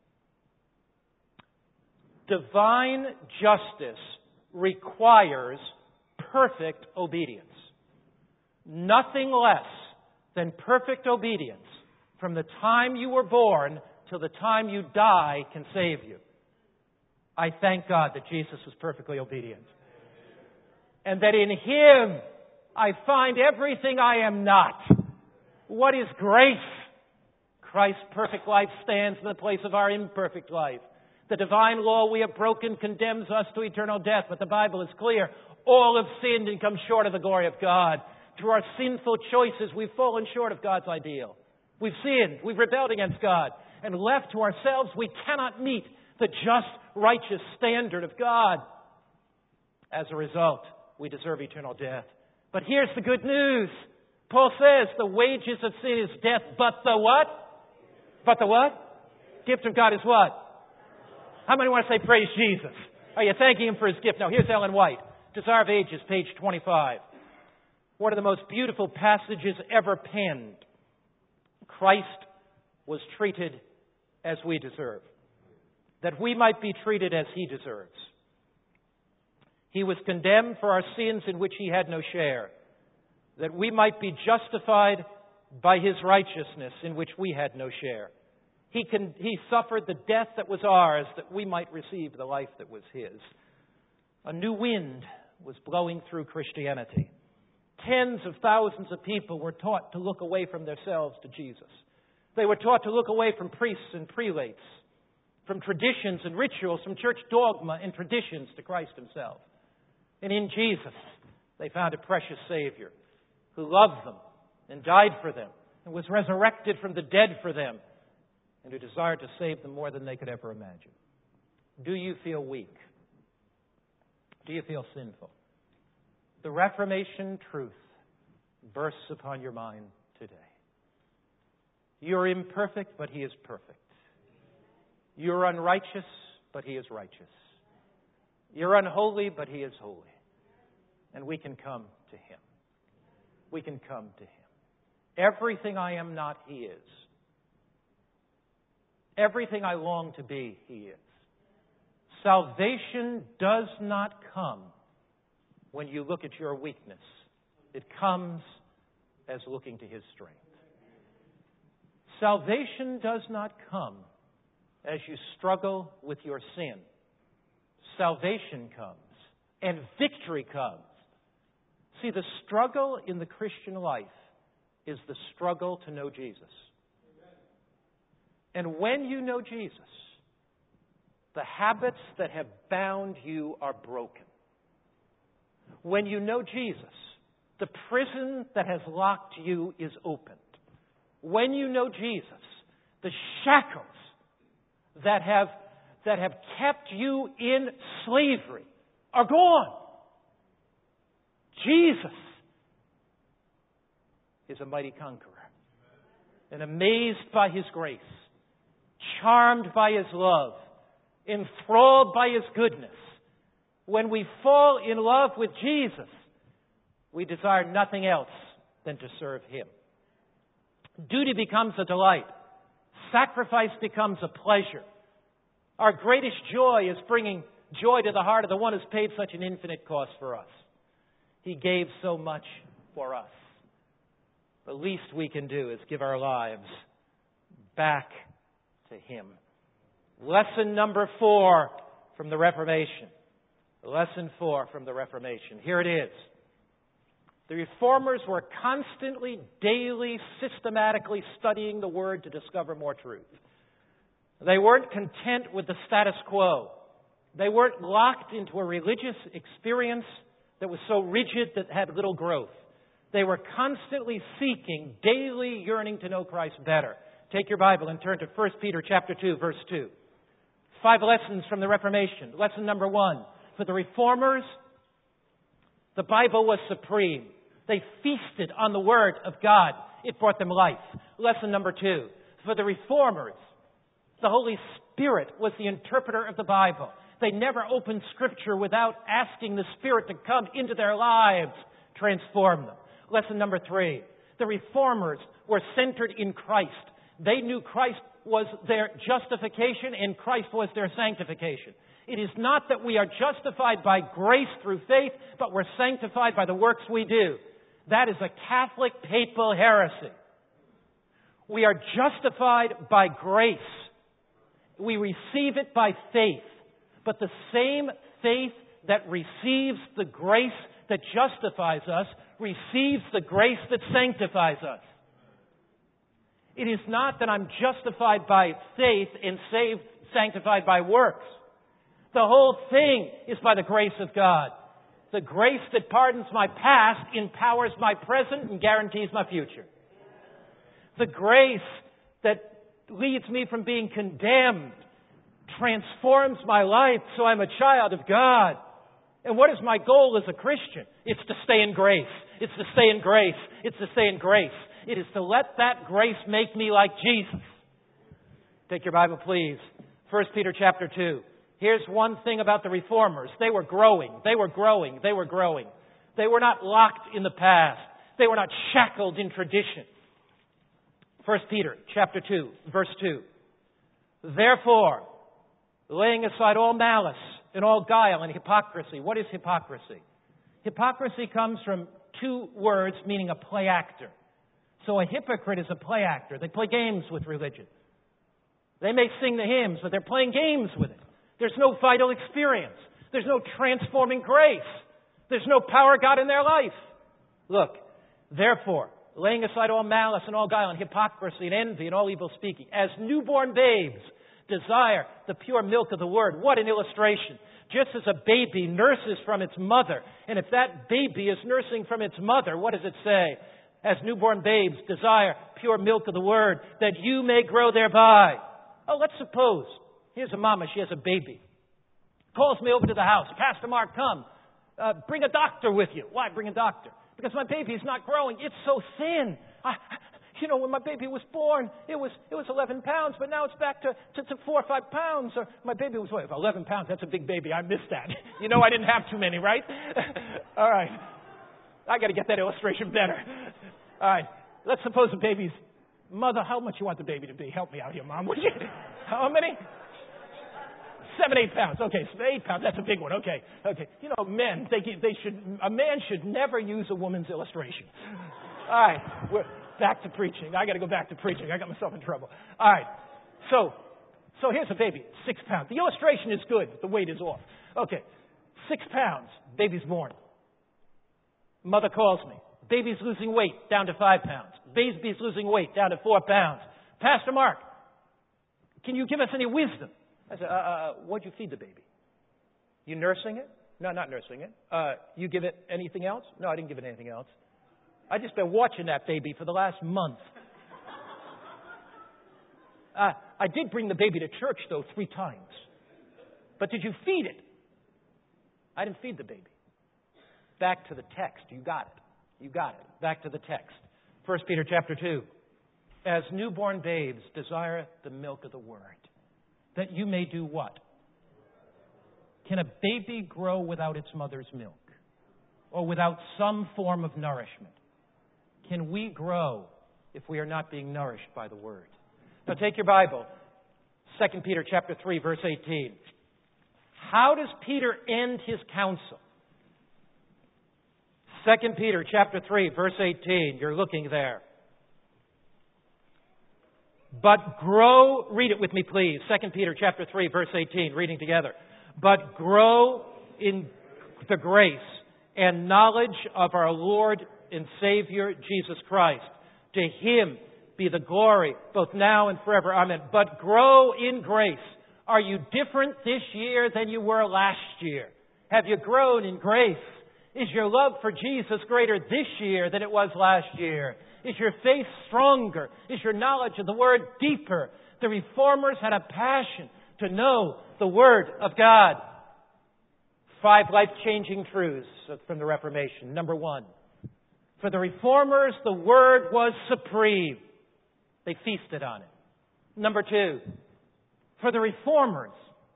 Divine justice requires perfect obedience. Nothing less than perfect obedience from the time you were born till the time you die can save you. I thank God that Jesus was perfectly obedient. And that in Him I find everything I am not. What is grace? Christ's perfect life stands in the place of our imperfect life. The divine law we have broken condemns us to eternal death, but the Bible is clear. All have sinned and come short of the glory of God. Through our sinful choices, we've fallen short of God's ideal. We've sinned. We've rebelled against God. And left to ourselves, we cannot meet the just, righteous standard of God. As a result, we deserve eternal death. But here's the good news. Paul says the wages of sin is death, but the what? But the what? Gift of God is what? How many want to say praise Jesus? Are you thanking Him for His gift? Now, here's Ellen White. Desire of Ages, page twenty-five. One of the most beautiful passages ever penned. Christ was treated as we deserve, that we might be treated as He deserves. He was condemned for our sins in which He had no share, that we might be justified by His righteousness in which we had no share. He, can, he suffered the death that was ours, that we might receive the life that was His. A new wind was blowing through Christianity. Tens of thousands of people were taught to look away from themselves to Jesus. They were taught to look away from priests and prelates, from traditions and rituals, from church dogma and traditions to Christ Himself. And in Jesus, they found a precious Savior who loved them and died for them and was resurrected from the dead for them and who desired to save them more than they could ever imagine. Do you feel weak? Do you feel sinful? The Reformation truth bursts upon your mind today. You're imperfect, but He is perfect. You're unrighteous, but He is righteous. You're unholy, but He is holy. And we can come to Him. We can come to Him. Everything I am not, He is. Everything I long to be, He is. Salvation does not come when you look at your weakness. It comes as looking to His strength. Salvation does not come as you struggle with your sin. Salvation comes and victory comes. See, the struggle in the Christian life is the struggle to know Jesus. And when you know Jesus, the habits that have bound you are broken. When you know Jesus, the prison that has locked you is opened. When you know Jesus, the shackles that have, that have kept you in slavery are gone. Jesus is a mighty conqueror. And amazed by His grace, charmed by His love, enthralled by His goodness. When we fall in love with Jesus, we desire nothing else than to serve Him. Duty becomes a delight. Sacrifice becomes a pleasure. Our greatest joy is bringing joy to the heart of the one who's paid such an infinite cost for us. He gave so much for us. The least we can do is give our lives back to Him. Lesson number four from the Reformation. Lesson four from the Reformation. Here it is. The Reformers were constantly, daily, systematically studying the Word to discover more truth. They weren't content with the status quo. They weren't locked into a religious experience that was so rigid that had little growth. They were constantly seeking, daily yearning to know Christ better. Take your Bible and turn to First Peter chapter two, verse two. Five lessons from the Reformation. Lesson number one. For the Reformers, the Bible was supreme. They feasted on the Word of God. It brought them life. Lesson number two. For the Reformers, the Holy Spirit was the interpreter of the Bible. They never opened Scripture without asking the Spirit to come into their lives, transform them. Lesson number three. The Reformers were centered in Christ. They knew Christ was their justification and Christ was their sanctification. It is not that we are justified by grace through faith, but we're sanctified by the works we do. That is a Catholic papal heresy. We are justified by grace. We receive it by faith. But the same faith that receives the grace that justifies us receives the grace that sanctifies us. It is not that I'm justified by faith and saved, sanctified by works. The whole thing is by the grace of God. The grace that pardons my past empowers my present and guarantees my future. The grace that leads me from being condemned transforms my life so I'm a child of God. And what is my goal as a Christian? It's to stay in grace. It's to stay in grace. It's to stay in grace. It is to let that grace make me like Jesus. Take your Bible, please. First Peter chapter two. Here's one thing about the Reformers. They were growing. They were growing. They were growing. They were not locked in the past. They were not shackled in tradition. First Peter chapter two, verse two. Therefore, laying aside all malice and all guile and hypocrisy. What is hypocrisy? Hypocrisy comes from two words meaning a play actor. So a hypocrite is a play actor. They play games with religion. They may sing the hymns, but they're playing games with it. There's no vital experience. There's no transforming grace. There's no power of God in their life. Look, therefore, laying aside all malice and all guile and hypocrisy and envy and all evil speaking, as newborn babes desire the pure milk of the Word. What an illustration. Just as a baby nurses from its mother, and if that baby is nursing from its mother, what does it say? As newborn babes desire pure milk of the Word, that you may grow thereby. Oh, let's suppose, here's a mama, she has a baby. Calls me over to the house. Pastor Mark, come. Uh, bring a doctor with you. Why bring a doctor? Because my baby's not growing. It's so thin. I, you know, when my baby was born, it was it was eleven pounds, but now it's back to, to, to four or five pounds. Or my baby was, what, eleven pounds? That's a big baby. I missed that. You know I didn't have too many, right? All right. I got to get that illustration better. All right. Let's suppose the baby's mother. How much you want the baby to be? Help me out here, Mom. Would you? How many? Seven, eight pounds. Okay, eight pounds. That's a big one. Okay, okay. You know, men, they they should. A man should never use a woman's illustration. All right, we're back to preaching. I got to go back to preaching. I got myself in trouble. All right. So, so here's a baby, six pounds. The illustration is good. But the weight is off. Okay, six pounds. Baby's born. Mother calls me. Baby's losing weight, down to five pounds. Baby's losing weight, down to four pounds. Pastor Mark, can you give us any wisdom? I said, uh, uh, what'd you feed the baby? You nursing it? No, not nursing it. Uh, you give it anything else? No, I didn't give it anything else. I just been watching that baby for the last month. uh, I did bring the baby to church, though, three times. But did you feed it? I didn't feed the baby. Back to the text. You got it. You got it. Back to the text. First Peter chapter two. As newborn babes desire the milk of the Word, that you may do what? Can a baby grow without its mother's milk or without some form of nourishment? Can we grow if we are not being nourished by the Word? Now take your Bible, Second Peter chapter three, verse eighteen. How does Peter end his counsel? Second Peter chapter three, verse eighteen. You're looking there. But grow, read it with me please. Second Peter chapter three, verse eighteen, reading together. But grow in the grace and knowledge of our Lord and Savior Jesus Christ. To Him be the glory, both now and forever. Amen. But grow in grace. Are you different this year than you were last year? Have you grown in grace? Is your love for Jesus greater this year than it was last year? Is your faith stronger? Is your knowledge of the Word deeper? The Reformers had a passion to know the Word of God. Five life-changing truths from the Reformation. Number one, for the Reformers, the Word was supreme. They feasted on it. Number two, for the Reformers,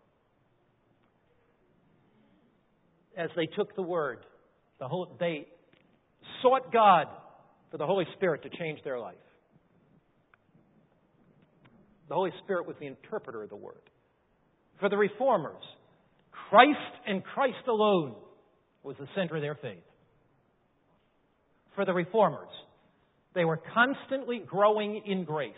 as they took the Word, the whole, they sought God for the Holy Spirit to change their life. The Holy Spirit was the interpreter of the Word. For the Reformers, Christ and Christ alone was the center of their faith. For the Reformers, they were constantly growing in grace,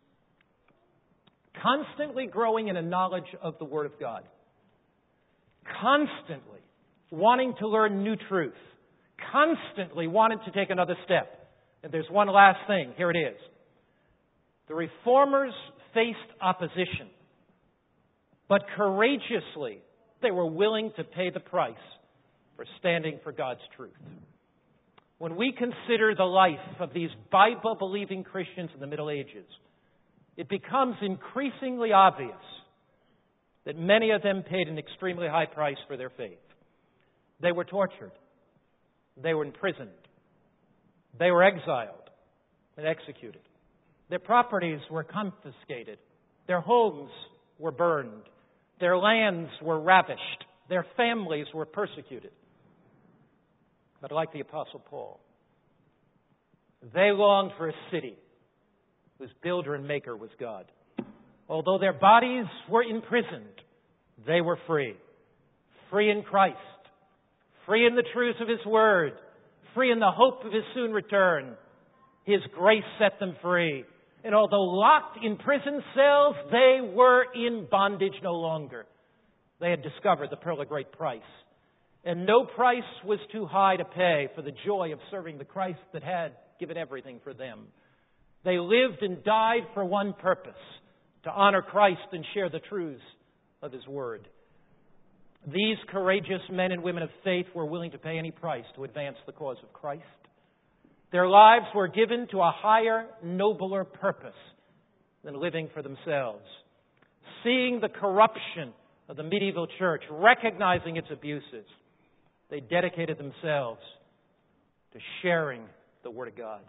constantly growing in a knowledge of the Word of God, constantly wanting to learn new truth, constantly wanting to take another step. And there's one last thing. Here it is. The Reformers faced opposition, but courageously they were willing to pay the price for standing for God's truth. When we consider the life of these Bible-believing Christians in the Middle Ages, it becomes increasingly obvious that many of them paid an extremely high price for their faith. They were tortured. They were imprisoned. They were exiled and executed. Their properties were confiscated. Their homes were burned. Their lands were ravished. Their families were persecuted. But like the Apostle Paul, they longed for a city whose builder and maker was God. Although their bodies were imprisoned, they were free. Free in Christ. Free in the truth of His Word. Free in the hope of His soon return. His grace set them free. And although locked in prison cells, they were in bondage no longer. They had discovered the pearl of great price. And no price was too high to pay for the joy of serving the Christ that had given everything for them. They lived and died for one purpose, to honor Christ and share the truths of His Word. These courageous men and women of faith were willing to pay any price to advance the cause of Christ. Their lives were given to a higher, nobler purpose than living for themselves. Seeing the corruption of the medieval church, recognizing its abuses, they dedicated themselves to sharing the Word of God.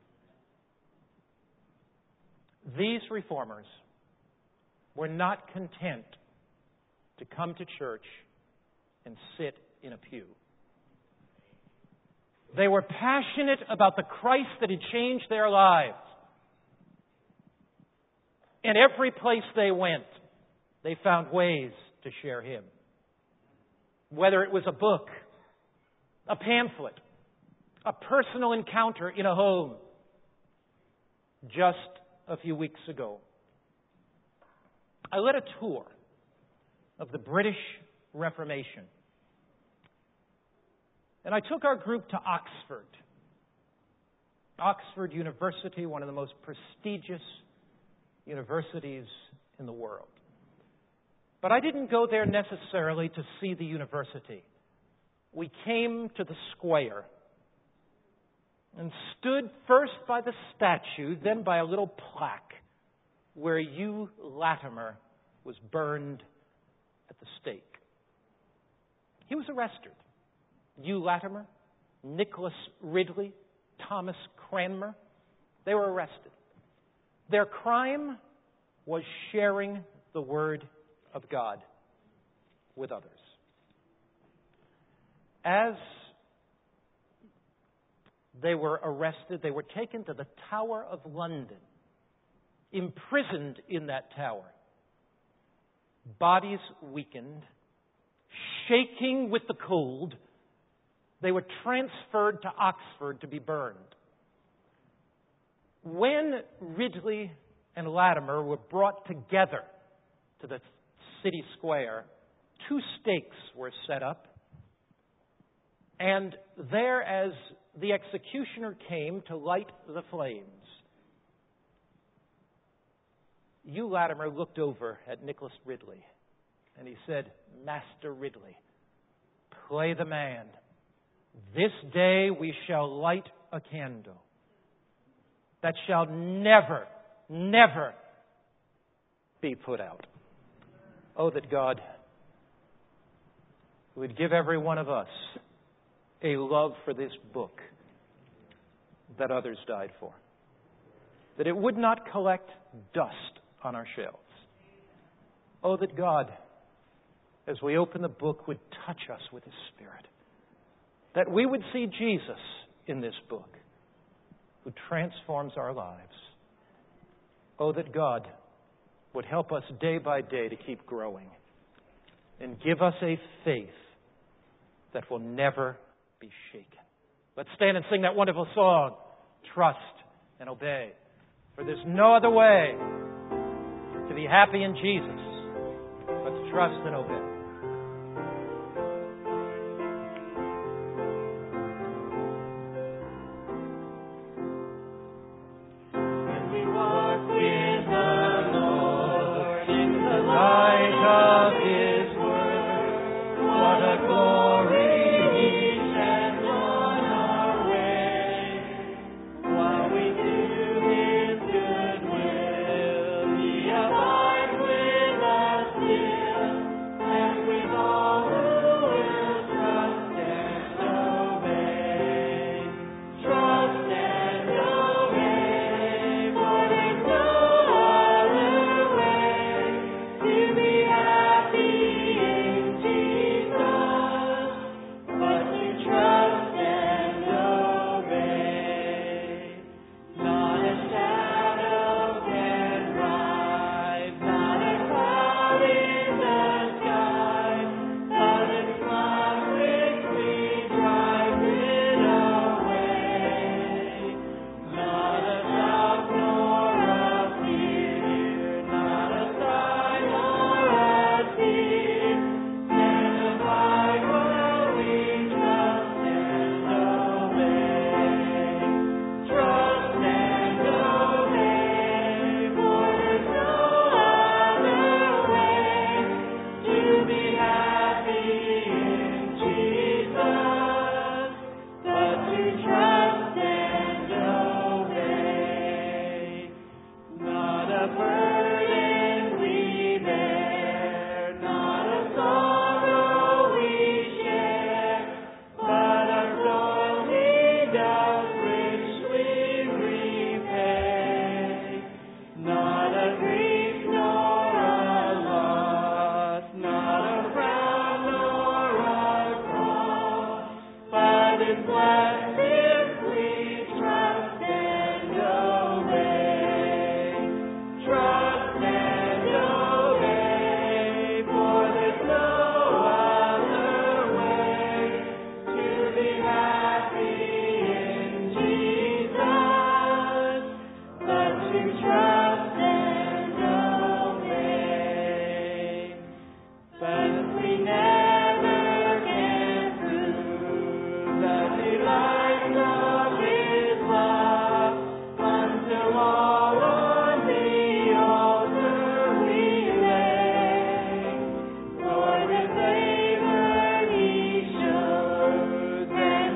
These reformers were not content to come to church and sit in a pew. They were passionate about the Christ that had changed their lives. And every place they went, they found ways to share Him. Whether it was a book, a pamphlet, a personal encounter in a home. Just a few weeks ago, I led a tour of the British Reformation. And I took our group to Oxford. Oxford University, one of the most prestigious universities in the world. But I didn't go there necessarily to see the university. We came to the square and stood first by the statue, then by a little plaque where Hugh Latimer was burned at the stake. He was arrested. Hugh Latimer, Nicholas Ridley, Thomas Cranmer, they were arrested. Their crime was sharing the Word of God with others. as they were arrested, they were taken to the Tower of London, imprisoned in that tower. Bodies weakened, shaking with the cold, they were transferred to Oxford to be burned. When Ridley and Latimer were brought together to the city square, two stakes were set up, and there, as the executioner came to light the flames, Hugh Latimer looked over at Nicholas Ridley, and he said, "Master Ridley, play the man. This day we shall light a candle that shall never, never be put out." Oh, that God would give every one of us a love for this book that others died for. That it would not collect dust on our shelves. Oh, that God, as we open the book, would touch us with His Spirit. That we would see Jesus in this book, who transforms our lives. Oh, that God would help us day by day to keep growing and give us a faith that will never be shaken. Let's stand and sing that wonderful song, Trust and Obey. For there's no other way to be happy in Jesus but to trust and obey.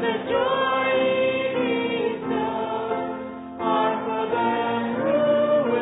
Joy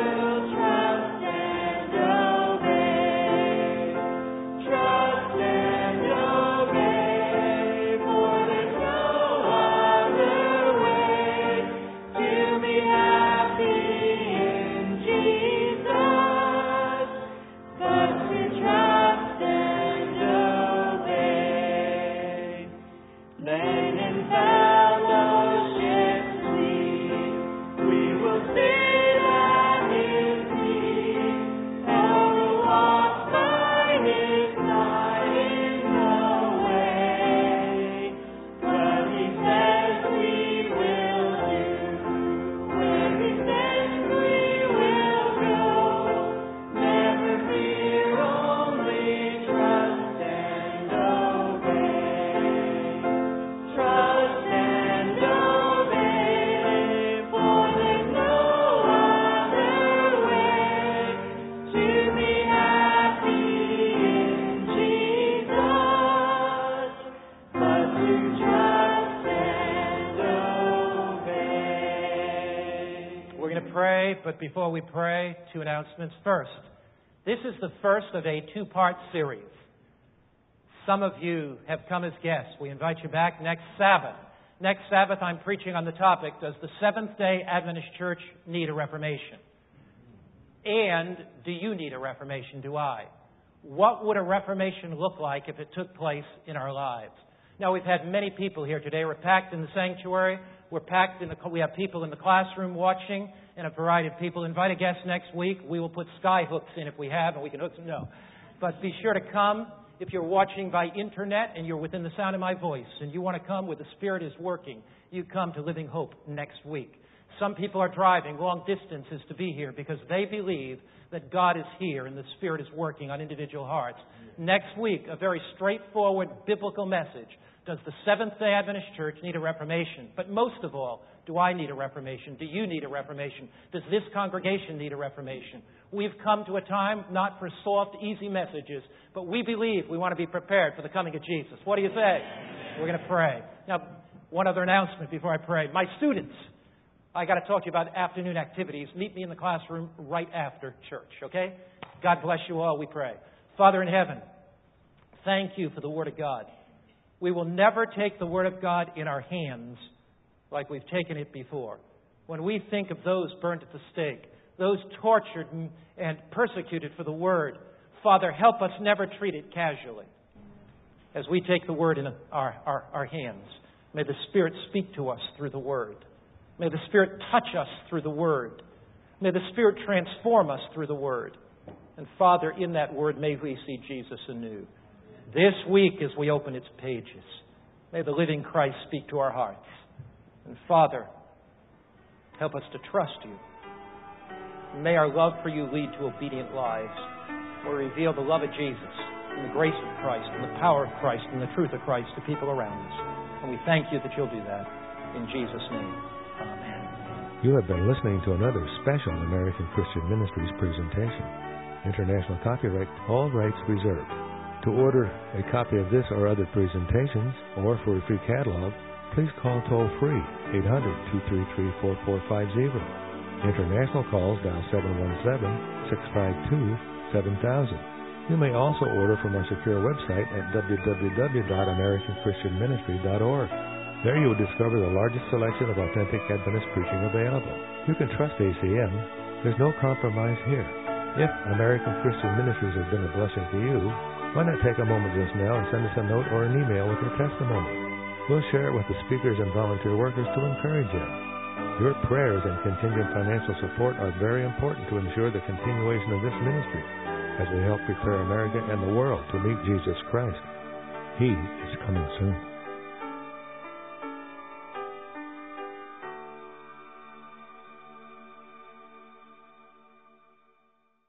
pray, but before we pray, two announcements. First, this is the first of a two-part series. Some of you have come as guests. We invite you back next Sabbath. Next Sabbath, I'm preaching on the topic, does the Seventh-day Adventist Church need a reformation? And do you need a reformation? Do I? What would a reformation look like if it took place in our lives? Now, we've had many people here today. We're packed in the sanctuary. We're packed in the, we have people in the classroom watching, and a variety of people. Invite a guest next week. We will put sky hooks in if we have, and we can hook them. No. But be sure to come. If you're watching by internet and you're within the sound of my voice and you want to come where the Spirit is working, you come to Living Hope next week. Some people are driving long distances to be here because they believe that God is here and the Spirit is working on individual hearts. Next week, a very straightforward biblical message. Does the Seventh-day Adventist Church need a reformation? But most of all, do I need a reformation? Do you need a reformation? Does this congregation need a reformation? We've come to a time not for soft, easy messages, but we believe we want to be prepared for the coming of Jesus. What do you say? We're going to pray. Now, one other announcement before I pray. My students, I got to talk to you about afternoon activities. Meet me in the classroom right after church, okay? God bless you all, we pray. Father in heaven, thank you for the Word of God. We will never take the Word of God in our hands like we've taken it before. When we think of those burned at the stake, those tortured and persecuted for the Word, Father, help us never treat it casually. As we take the Word in our, our, our hands, may the Spirit speak to us through the Word. May the Spirit touch us through the Word. May the Spirit transform us through the Word. And Father, in that Word, may we see Jesus anew. This week, as we open its pages, may the living Christ speak to our hearts. And Father, help us to trust you. May our love for you lead to obedient lives, or reveal the love of Jesus and the grace of Christ and the power of Christ and the truth of Christ to people around us. And we thank you that you'll do that. In Jesus' name, amen. You have been listening to another special American Christian Ministries presentation. International copyright, all rights reserved. To order a copy of this or other presentations, or for a free catalog, please call toll-free eight hundred, two three three, four four five zero. International calls dial seven one seven, six five two, seven thousand. You may also order from our secure website at w w w dot american christian ministry dot org. There you will discover the largest selection of authentic Adventist preaching available. You can trust A C M. There's no compromise here. If American Christian Ministries has been a blessing to you, why not take a moment just now and send us a note or an email with your testimony? We'll share it with the speakers and volunteer workers to encourage you. Your prayers and contingent financial support are very important to ensure the continuation of this ministry as we help prepare America and the world to meet Jesus Christ. He is coming soon.